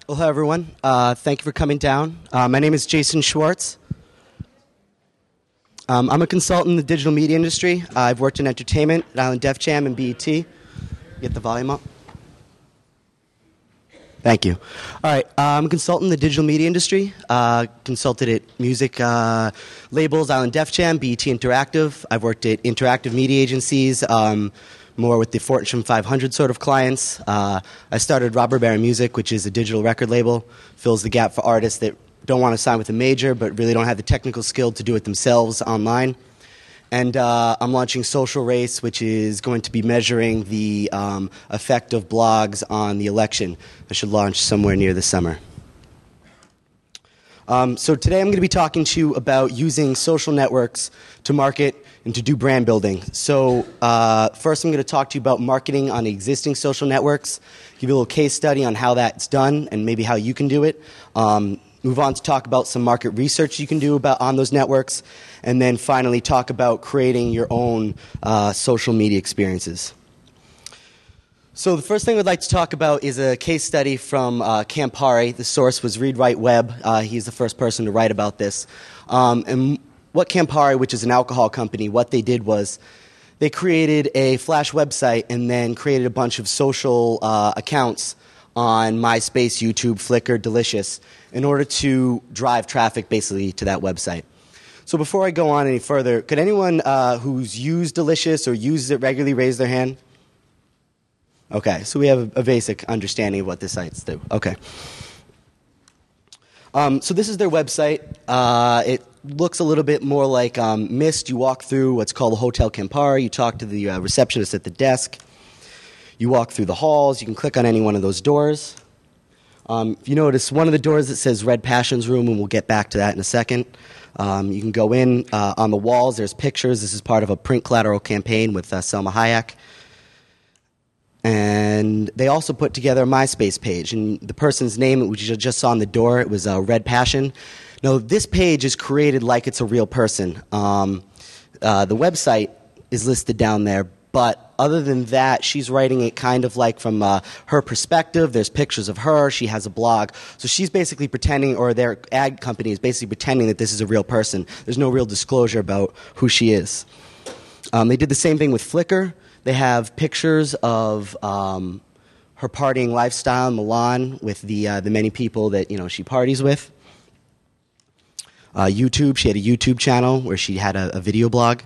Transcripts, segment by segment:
Well, hello, everyone. Thank you for coming down. My name is Jason Schwartz. I'm a consultant in the digital media industry. I've worked in entertainment at Island Def Jam and BET. Get the volume up. Thank you. All right, I'm a consultant in the digital media industry. Consulted at music labels, Island Def Jam, BET Interactive. I've worked at interactive media agencies, more with the Fortune 500 sort of clients. I started Robert Barron Music, which is a digital record label. Fills the gap for artists that don't want to sign with a major, but really don't have the technical skill to do it themselves online. And I'm launching Social Race, which is going to be measuring the effect of blogs on the election. I should launch somewhere near the summer. So today I'm going to be talking to you about using social networks to market and to do brand building. So first I'm going to talk to you about marketing on existing social networks, give you a little case study on how that's done and maybe how you can do it. Move on to talk about some market research you can do on those networks, and then finally talk about creating your own social media experiences. So the first thing I'd like to talk about is a case study from Campari. The source was Read Write Web. He's the first person to write about this. And what Campari, which is an alcohol company, what they did was they created a Flash website and then created a bunch of social accounts on MySpace, YouTube, Flickr, Delicious, in order to drive traffic basically to that website. So before I go on any further, could anyone who's used Delicious or uses it regularly raise their hand? Okay, so we have a basic understanding of what the sites do. Okay. So this is their website. It looks a little bit more like Mist. You walk through what's called the Hotel Campari. You talk to the receptionist at the desk. You walk through the halls. You can click on any one of those doors. If you notice, one of the doors that says Red Passions Room, and we'll get back to that in a second. You can go in. On the walls, there's pictures. This is part of a print collateral campaign with Selma Hayek. And they also put together a MySpace page. And the person's name, which you just saw on the door, it was Red Passion. Now, this page is created like it's a real person. The website is listed down there. But other than that, she's writing it kind of like from her perspective. There's pictures of her. She has a blog. So she's basically pretending, or their ad company is basically pretending that this is a real person. There's no real disclosure about who she is. They did the same thing with Flickr. They have pictures of her partying lifestyle in Milan with the many people that she parties with. YouTube, she had a YouTube channel where she had a video blog.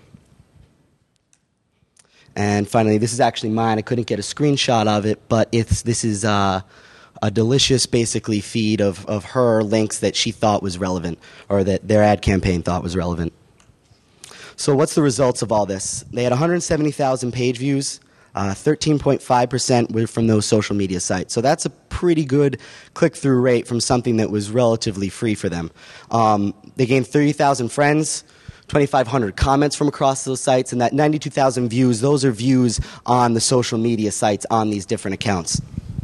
And finally, this is actually mine. I couldn't get a screenshot of it, but this is a Delicious, basically, feed of her links that she thought was relevant, or that their ad campaign thought was relevant. So what's the results of all this? They had 170,000 page views. 13.5% were from those social media sites. So that's a pretty good click-through rate from something that was relatively free for them. They gained 30,000 friends. 2,500 comments from across those sites, and that 92,000 views, those are views on the social media sites on these different accounts.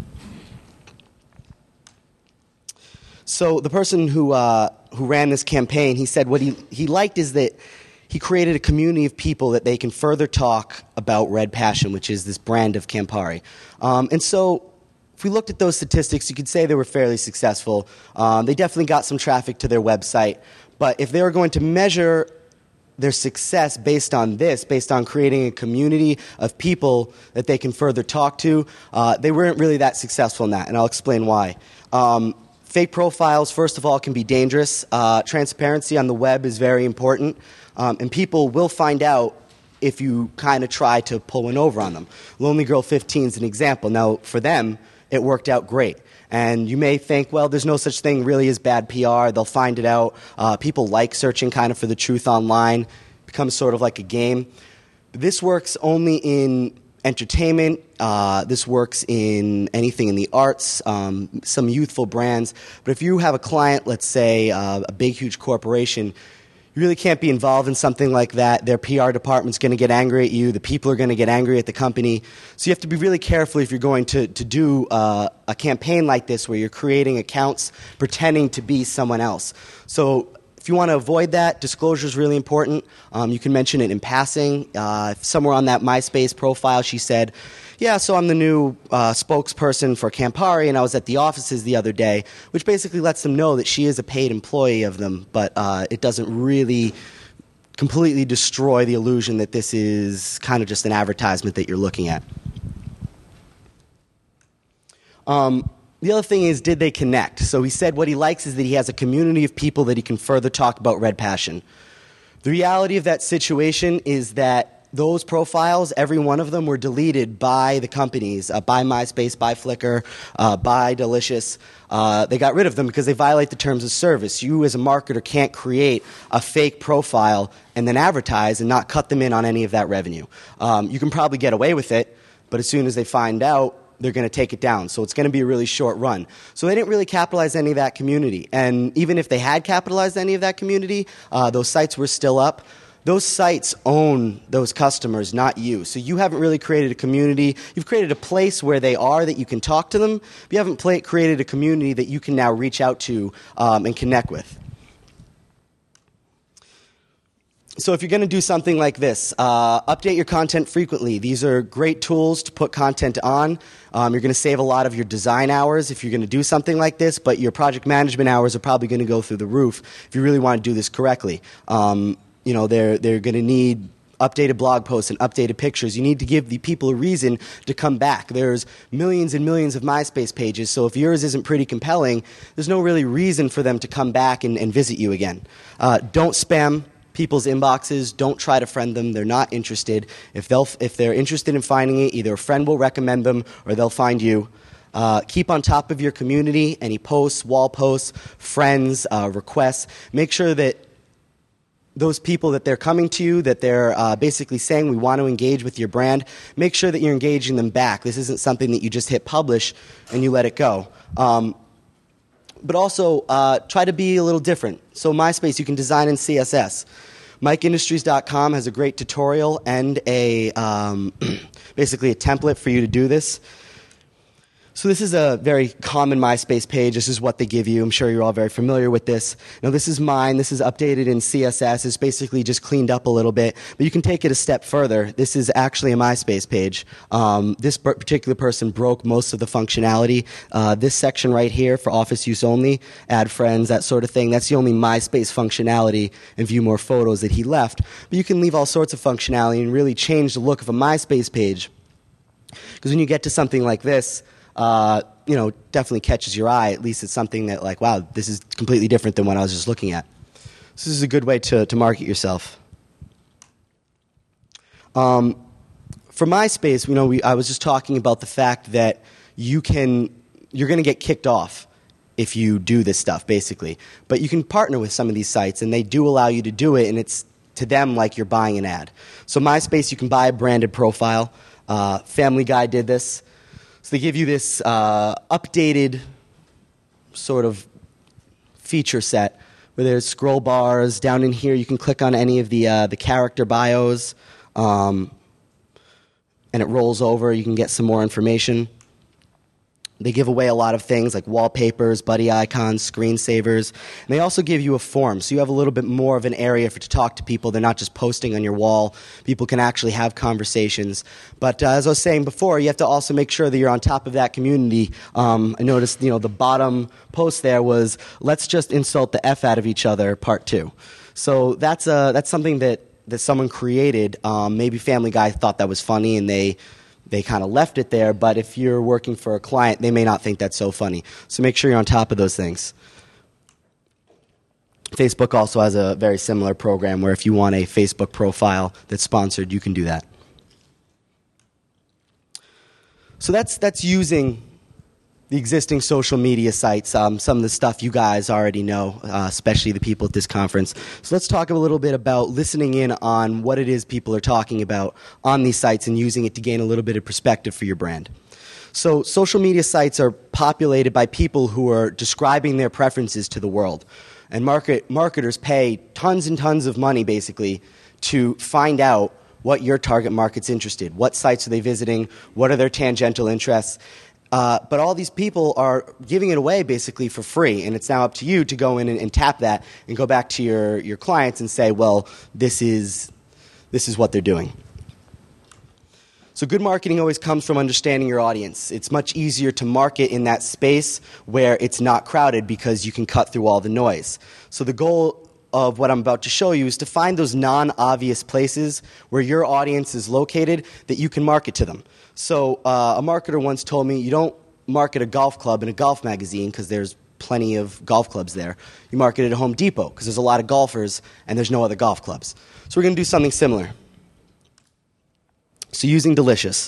So the person who ran this campaign, he said what he liked is that he created a community of people that they can further talk about Red Passion, which is this brand of Campari. And so if we looked at those statistics, you could say they were fairly successful. They definitely got some traffic to their website. But if they were going to measure their success based on creating a community of people that they can further talk to, they weren't really that successful in that, and I'll explain why. Fake profiles, first of all, can be dangerous. Transparency on the web is very important, and people will find out if you kind of try to pull one over on them. Lonely Girl 15 is an example. Now, for them, it worked out great. And you may think, well, there's no such thing really as bad PR. They'll find it out. People like searching kind of for the truth online. It becomes sort of like a game. This works only in entertainment. This works in anything in the arts, some youthful brands. But if you have a client, let's say a big, huge corporation, you really can't be involved in something like that. Their PR department's going to get angry at you. The people are going to get angry at the company. So you have to be really careful if you're going to do a campaign like this where you're creating accounts pretending to be someone else. So If you want to avoid that, disclosure is really important. You can mention it in passing. Somewhere on that MySpace profile, she said, yeah, so I'm the new spokesperson for Campari, and I was at the offices the other day, which basically lets them know that she is a paid employee of them, but it doesn't really completely destroy the illusion that this is kind of just an advertisement that you're looking at. The other thing is, did they connect? So he said what he likes is that he has a community of people that he can further talk about Red Passion. The reality of that situation is that those profiles, every one of them, were deleted by the companies, by MySpace, by Flickr, by Delicious. They got rid of them because they violate the terms of service. You as a marketer can't create a fake profile and then advertise and not cut them in on any of that revenue. You can probably get away with it, but as soon as they find out, they're going to take it down. So it's going to be a really short run. So they didn't really capitalize any of that community. And even if they had capitalized any of that community, those sites were still up. Those sites own those customers, not you. So you haven't really created a community. You've created a place where they are that you can talk to them. But you haven't created a community that you can now reach out to and connect with. So if you're going to do something like this, update your content frequently. These are great tools to put content on. You're going to save a lot of your design hours if you're going to do something like this, but your project management hours are probably going to go through the roof if you really want to do this correctly. They're going to need updated blog posts and updated pictures. You need to give the people a reason to come back. There's millions and millions of MySpace pages, so if yours isn't pretty compelling, there's no really reason for them to come back and visit you again. Don't spam people's inboxes. Don't try to friend them. They're not interested. If they're interested in finding it, either a friend will recommend them or they'll find you. Keep on top of your community, any posts, wall posts, friends, requests. Make sure that those people that they're coming to you, that they're basically saying we want to engage with your brand, make sure that you're engaging them back. This isn't something that you just hit publish and you let it go. But also try to be a little different. So MySpace, you can design in CSS. MikeIndustries.com has a great tutorial and basically a template for you to do this. So this is a very common MySpace page. This is what they give you. I'm sure you're all very familiar with this. Now this is mine. This is updated in CSS. It's basically just cleaned up a little bit. But you can take it a step further. This is actually a MySpace page. This particular person broke most of the functionality. This section right here for office use only, add friends, that sort of thing, that's the only MySpace functionality and view more photos that he left. But you can leave all sorts of functionality and really change the look of a MySpace page. Because when you get to something like this, definitely catches your eye. At least it's something that, like, wow, this is completely different than what I was just looking at. This is a good way to market yourself. For MySpace, I was just talking about the fact that you're going to get kicked off if you do this stuff, basically. But you can partner with some of these sites, and they do allow you to do it, and it's to them like you're buying an ad. So MySpace, you can buy a branded profile. Family Guy did this. So they give you this updated sort of feature set where there's scroll bars. Down in here, you can click on any of the character bios, and it rolls over. You can get some more information. They give away a lot of things like wallpapers, buddy icons, screensavers. And they also give you a form, so you have a little bit more of an area to talk to people. They're not just posting on your wall. People can actually have conversations. But as I was saying before, you have to also make sure that you're on top of that community. I noticed, the bottom post there was, let's just insult the F out of each other, part 2. So that's something that someone created. Maybe Family Guy thought that was funny, and they kind of left it there, but if you're working for a client, they may not think that's so funny. So make sure you're on top of those things. Facebook also has a very similar program where if you want a Facebook profile that's sponsored, you can do that. So that's using the existing social media sites, some of the stuff you guys already know, especially the people at this conference. So let's talk a little bit about listening in on what it is people are talking about on these sites and using it to gain a little bit of perspective for your brand. So social media sites are populated by people who are describing their preferences to the world. And marketers pay tons and tons of money, basically, to find out what your target market's interested. What sites are they visiting? What are their tangential interests? But all these people are giving it away basically for free, and it's now up to you to go in and tap that and go back to your clients and say, well, this is what they're doing. So good marketing always comes from understanding your audience. It's much easier to market in that space where it's not crowded because you can cut through all the noise. So the goal of what I'm about to show you is to find those non-obvious places where your audience is located that you can market to them. So a marketer once told me, you don't market a golf club in a golf magazine because there's plenty of golf clubs there. You market at Home Depot because there's a lot of golfers and there's no other golf clubs. So we're going to do something similar. So using Delicious.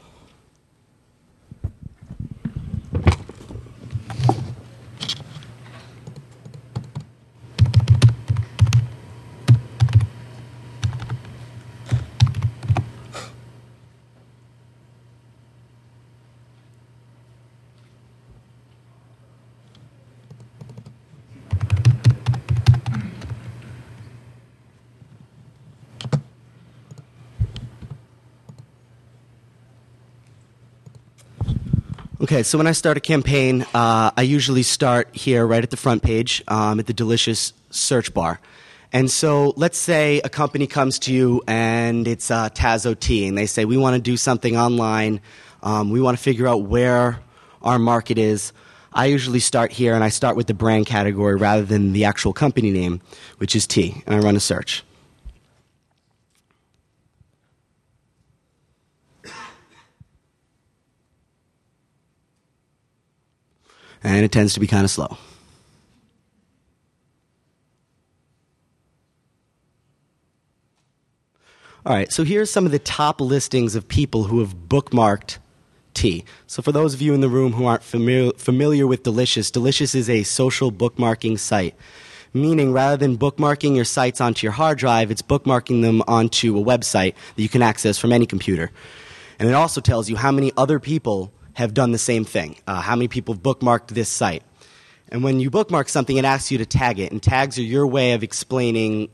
Okay, so when I start a campaign, I usually start here right at the front page at the Delicious search bar. And so let's say a company comes to you and it's Tazo Tea, and they say, we want to do something online. We want to figure out where our market is. I usually start here, and I start with the brand category rather than the actual company name, which is tea, and I run a search. And it tends to be kind of slow. All right, so here's some of the top listings of people who have bookmarked tea. So for those of you in the room who aren't familiar with Delicious, Delicious is a social bookmarking site, meaning rather than bookmarking your sites onto your hard drive, it's bookmarking them onto a website that you can access from any computer. And it also tells you how many other people have done the same thing, how many people have bookmarked this site. And when you bookmark something, it asks you to tag it, and tags are your way of explaining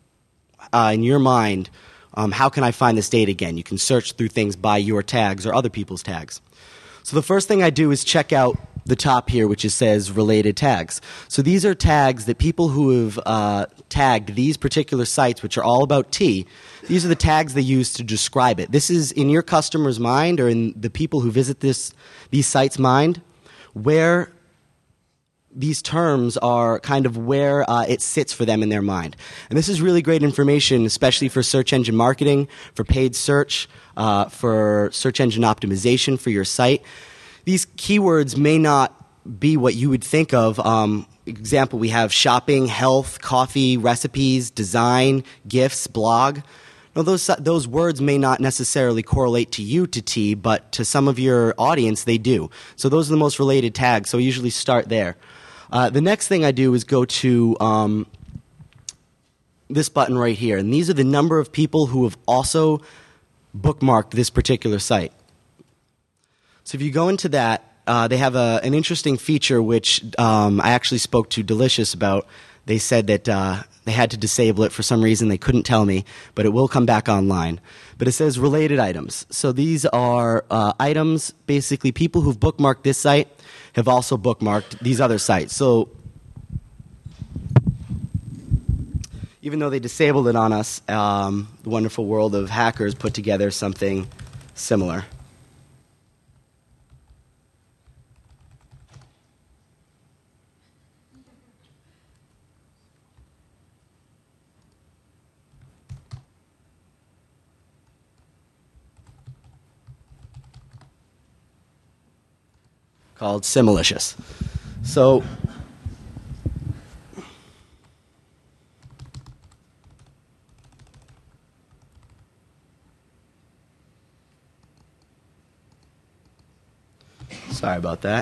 in your mind, how can I find this data again? You can search through things by your tags or other people's tags. So the first thing I do is check out the top here, which says related tags. So these are tags that people who have tagged these particular sites, which are all about tea, these are the tags they use to describe it. This is in your customer's mind or in the people who visit these sites' mind where these terms are kind of where it sits for them in their mind. And this is really great information, especially for search engine marketing, for paid search, for search engine optimization for your site. These keywords may not be what you would think of. Example, we have shopping, health, coffee, recipes, design, gifts, blog. Now, those words may not necessarily correlate to you, to tea, but to some of your audience, they do. So those are the most related tags, so I usually start there. The next thing I do is go to this button right here, and these are the number of people who have also bookmarked this particular site. So if you go into that, they have an interesting feature which I actually spoke to Delicious about. They said that they had to disable it for some reason. They couldn't tell me, but it will come back online. But it says related items. So these are items, basically people who've bookmarked this site have also bookmarked these other sites. So even though they disabled it on us, the wonderful world of hackers put together something similar. Called Similicious. So sorry about that.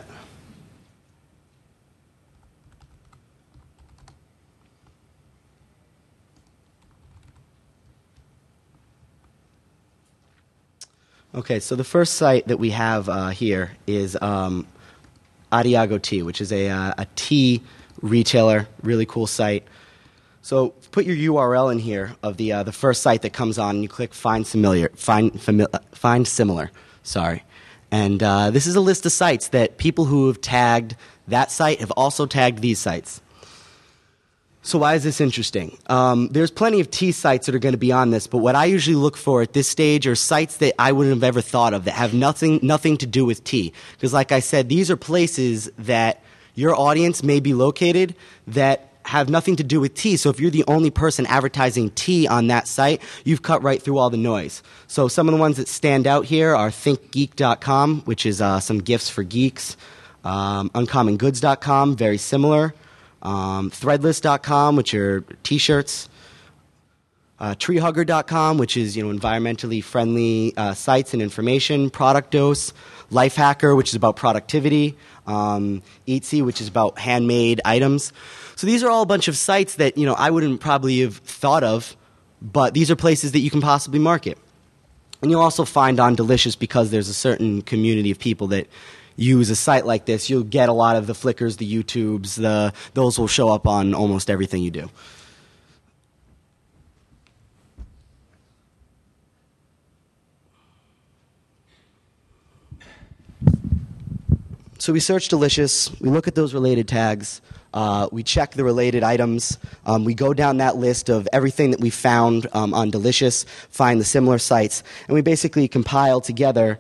Okay, so the first site that we have here is Adiago Tea, which is a tea retailer, really cool site. So put your URL in here of the first site that comes on, and you click Find Similar. Sorry, And this is a list of sites that people who have tagged that site have also tagged these sites. So why is this interesting? There's plenty of tea sites that are going to be on this, but what I usually look for at this stage are sites that I wouldn't have ever thought of that have nothing to do with tea. Because like I said, these are places that your audience may be located that have nothing to do with tea. So if you're the only person advertising tea on that site, you've cut right through all the noise. So some of the ones that stand out here are thinkgeek.com, which is some gifts for geeks. Uncommongoods.com, very similar. Threadless.com, which are t-shirts. Treehugger.com, which is environmentally friendly sites and information. Product Dose. Lifehacker, which is about productivity. Etsy, which is about handmade items. So these are all a bunch of sites that I wouldn't probably have thought of, but these are places that you can possibly market. And you'll also find on Delicious, because there's a certain community of people that use a site like this, you'll get a lot of the Flickrs, the YouTubes, those will show up on almost everything you do. So we search Delicious, we look at those related tags, we check the related items, we go down that list of everything that we found on Delicious, find the similar sites, and we basically compile together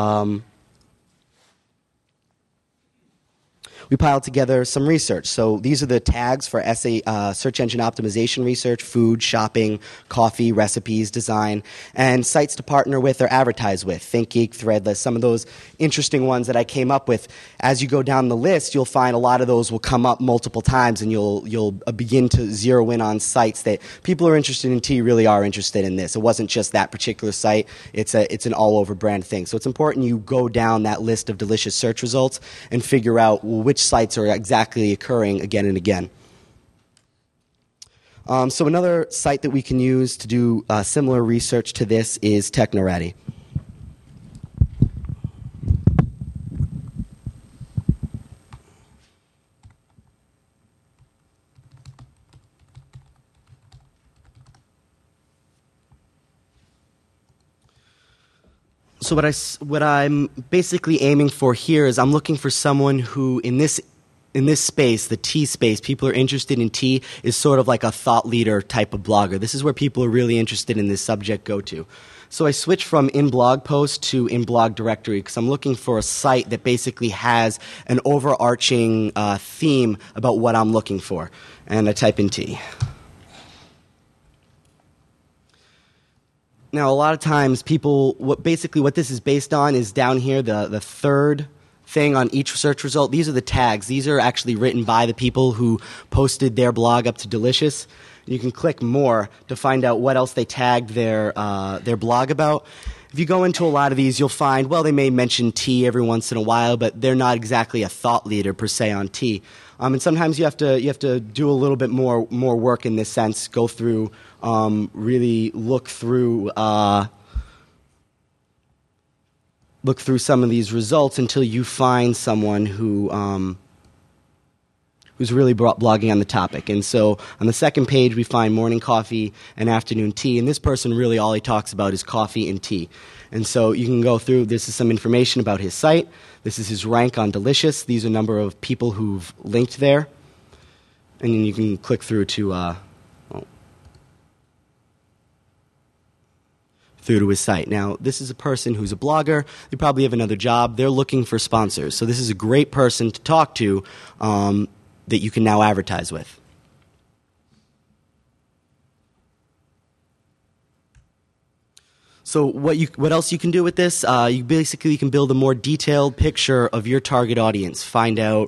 some research. So these are the tags for search engine optimization research: food, shopping, coffee, recipes, design, and sites to partner with or advertise with. ThinkGeek, Threadless, some of those interesting ones that I came up with. As you go down the list, you'll find a lot of those will come up multiple times, and you'll begin to zero in on sites that people are interested in tea really are interested in this. It wasn't just that particular site. It's an all-over brand thing. So it's important you go down that list of Delicious search results and figure out which sites are exactly occurring again and again. So another site that we can use to do similar research to this is Technoratty. So what I'm basically aiming for here is I'm looking for someone who in this space, the tea space, people are interested in tea, is sort of like a thought leader type of blogger. This is where people are really interested in this subject go to. So I switched from in-blog post to in-blog directory because I'm looking for a site that basically has an overarching theme about what I'm looking for. And I type in tea. Now, a lot of times people, what this is based on is down here, the third thing on each search result. These are the tags. These are actually written by the people who posted their blog up to Delicious. You can click more to find out what else they tagged their blog about. If you go into a lot of these, you'll find, well, they may mention tea every once in a while, but they're not exactly a thought leader per se on tea. And sometimes you have to do a little bit more work in this sense. Go through, really look through some of these results until you find someone who's really blogging on the topic. And so on the second page, we find morning coffee and afternoon tea. And this person really all he talks about is coffee and tea. And so you can go through, this is some information about his site. This is his rank on Delicious. These are a number of people who've linked there. And then you can click through to his site. Now, this is a person who's a blogger. They probably have another job. They're looking for sponsors. So this is a great person to talk to that you can now advertise with. So what else you can do with this? You can build a more detailed picture of your target audience. Find out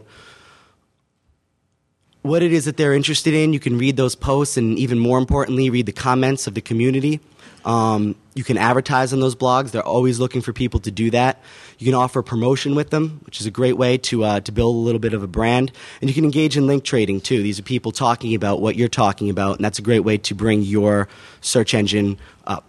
what it is that they're interested in. You can read those posts and even more importantly, read the comments of the community. You can advertise on those blogs. They're always looking for people to do that. You can offer promotion with them, which is a great way to build a little bit of a brand. And you can engage in link trading, too. These are people talking about what you're talking about, and that's a great way to bring your search engine up.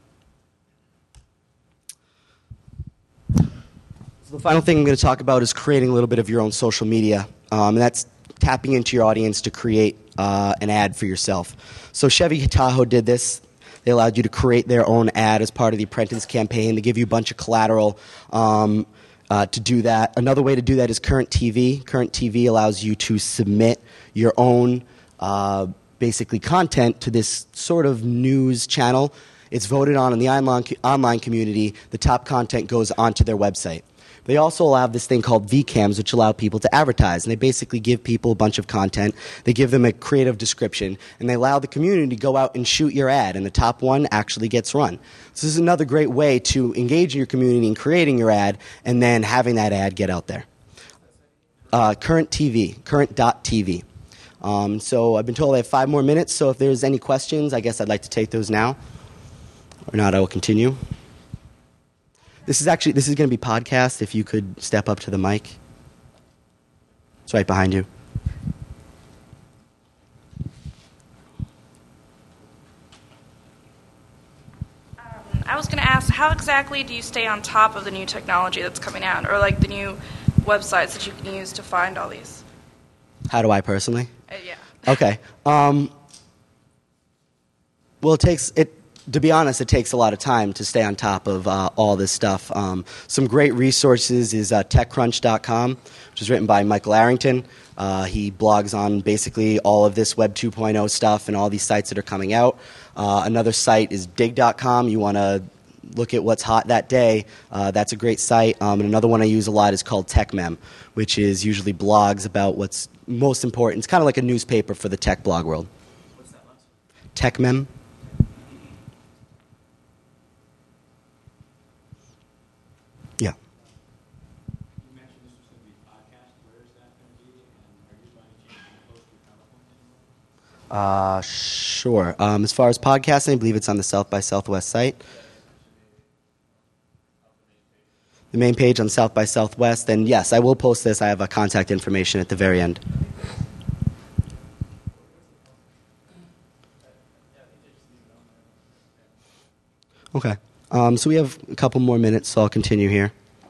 So the final thing I'm going to talk about is creating a little bit of your own social media. And that's tapping into your audience to create an ad for yourself. So Chevy Tahoe did this. They allowed you to create their own ad as part of the Apprentice campaign. They give you a bunch of collateral, and to do that. Another way to do that is Current TV. Current TV allows you to submit your own basically content to this sort of news channel. It's voted on in the online community. The top content goes onto their website. They also allow this thing called VCAMs, which allow people to advertise. And they basically give people a bunch of content. They give them a creative description. And they allow the community to go out and shoot your ad. And the top one actually gets run. So this is another great way to engage in your community in creating your ad and then having that ad get out there. Current TV, current.tv. So I've been told I have 5 more minutes. So if there's any questions, I guess I'd like to take those now. Or not, I will continue. This is going to be podcast. If you could step up to the mic. It's right behind you. I was going to ask, how exactly do you stay on top of the new technology that's coming out, or like the new websites that you can use to find all these? How do I personally? Yeah. Okay. Well, to be honest, it takes a lot of time to stay on top of all this stuff. Some great resources is TechCrunch.com, which is written by Michael Arrington. He blogs on basically all of this Web 2.0 stuff and all these sites that are coming out. Another site is Digg.com. You want to look at what's hot that day. That's a great site. And another one I use a lot is called TechMem, which is usually blogs about what's most important. It's kind of like a newspaper for the tech blog world. What's that last one? TechMem. Yeah. You mentioned this was going to be a podcast. Where is that going to be? And are you by any chance going to post your PowerPoint anymore? Sure. As far as podcasting, I believe it's on the South by Southwest site. The main page on South by Southwest. And yes, I will post this. I have contact information at the very end. Okay. So we have a couple more minutes, so I'll continue here.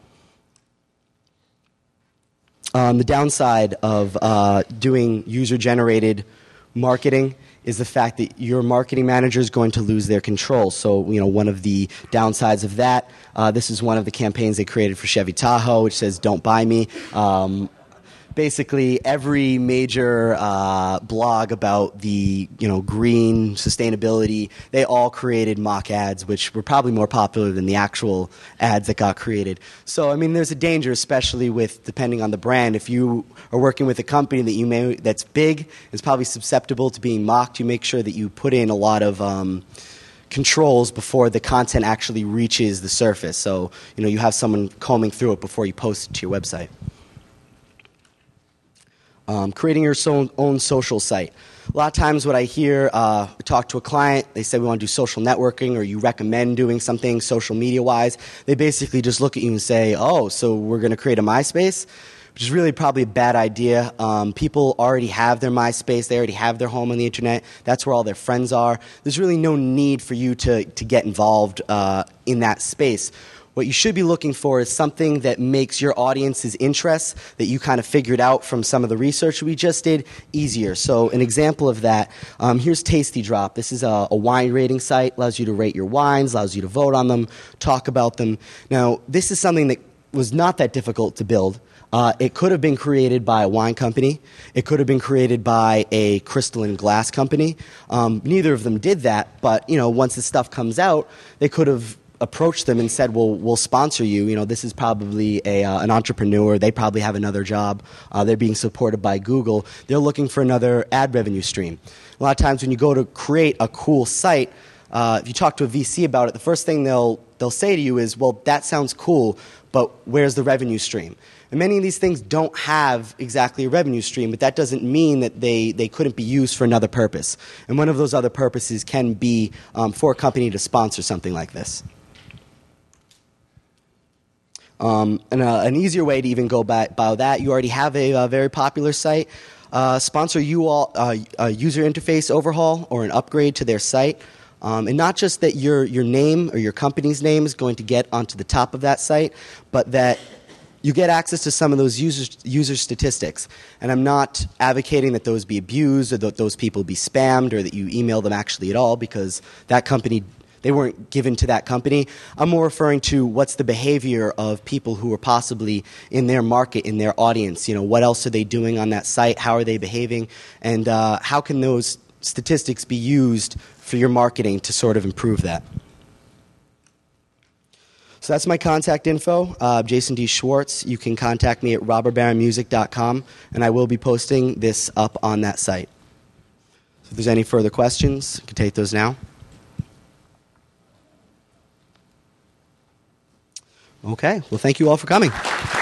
The downside of doing user-generated marketing is the fact that your marketing manager is going to lose their control. So, one of the downsides of that, this is one of the campaigns they created for Chevy Tahoe, which says, "Don't buy me." Basically, every major blog about the green sustainability, they all created mock ads, which were probably more popular than the actual ads that got created. So, there's a danger, especially with depending on the brand. If you are working with a company that's big, is probably susceptible to being mocked, you make sure that you put in a lot of controls before the content actually reaches the surface. So, you have someone combing through it before you post it to your website. Creating your own social site. A lot of times what I hear, talk to a client, they say we want to do social networking, or you recommend doing something social media-wise. They basically just look at you and say, "Oh, so we're going to create a MySpace?" Which is really probably a bad idea. People already have their MySpace. They already have their home on the internet. That's where all their friends are. There's really no need for you to get involved in that space. What you should be looking for is something that makes your audience's interests that you kind of figured out from some of the research we just did easier. So an example of that, here's Tasty Drop. This is a wine rating site, allows you to rate your wines, allows you to vote on them, talk about them. Now, this is something that was not that difficult to build. It could have been created by a wine company. It could have been created by a crystalline glass company. Neither of them did that, but once this stuff comes out, they could have approached them and said, "Well, we'll sponsor you. This is probably an entrepreneur. They probably have another job. They're being supported by Google. They're looking for another ad revenue stream." A lot of times when you go to create a cool site, if you talk to a VC about it, the first thing they'll say to you is, "Well, that sounds cool, but where's the revenue stream?" And many of these things don't have exactly a revenue stream, but that doesn't mean that they couldn't be used for another purpose. And one of those other purposes can be for a company to sponsor something like this. And an easier way to even go about that, you already have a very popular site. Sponsor you all a user interface overhaul or an upgrade to their site. And not just that your name or your company's name is going to get onto the top of that site, but that you get access to some of those user statistics. And I'm not advocating that those be abused or that those people be spammed or that you email them actually at all, because that company they weren't given to that company. I'm more referring to what's the behavior of people who are possibly in their market, in their audience. You know, what else are they doing on that site? How are they behaving? And how can those statistics be used for your marketing to sort of improve that? So that's my contact info, Jason D. Schwartz. You can contact me at robertbaronmusic.com, and I will be posting this up on that site. So if there's any further questions, you can take those now. Okay, well, thank you all for coming.